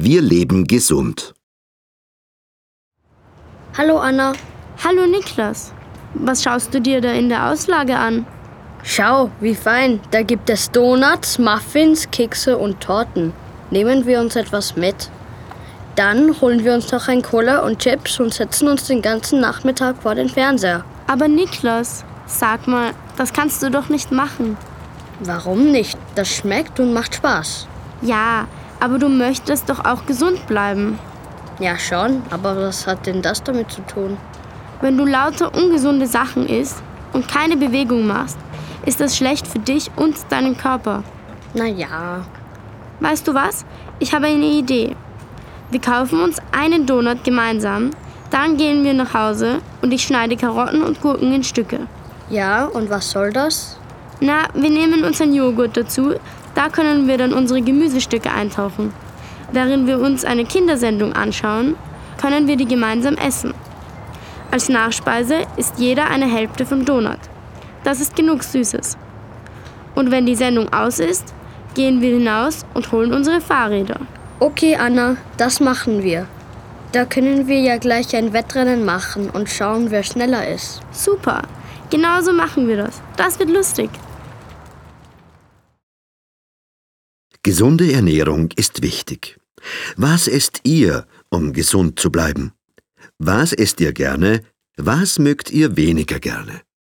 Wir leben gesund. Hallo Anna. Hallo Niklas. Was schaust du dir da in der Auslage an? Schau, wie fein. Da gibt es Donuts, Muffins, Kekse und Torten. Nehmen wir uns etwas mit. Dann holen wir uns noch ein Cola und Chips und setzen uns den ganzen Nachmittag vor den Fernseher. Aber Niklas, sag mal, das kannst du doch nicht machen. Warum nicht? Das schmeckt und macht Spaß. Ja, aber du möchtest doch auch gesund bleiben. Ja schon, aber was hat denn das damit zu tun? Wenn du lauter ungesunde Sachen isst und keine Bewegung machst, ist das schlecht für dich und deinen Körper. Na ja. Weißt du was? Ich habe eine Idee. Wir kaufen uns einen Donut gemeinsam, dann gehen wir nach Hause und ich schneide Karotten und Gurken in Stücke. Ja, und was soll das? Na, wir nehmen uns einen Joghurt dazu, da können wir dann unsere Gemüsestücke eintauchen. Während wir uns eine Kindersendung anschauen, können wir die gemeinsam essen. Als Nachspeise isst jeder eine Hälfte vom Donut. Das ist genug Süßes. Und wenn die Sendung aus ist, gehen wir hinaus und holen unsere Fahrräder. Okay, Anna, das machen wir. Da können wir ja gleich ein Wettrennen machen und schauen, wer schneller ist. Super, genau so machen wir das. Das wird lustig. Gesunde Ernährung ist wichtig. Was esst ihr, um gesund zu bleiben? Was esst ihr gerne? Was mögt ihr weniger gerne?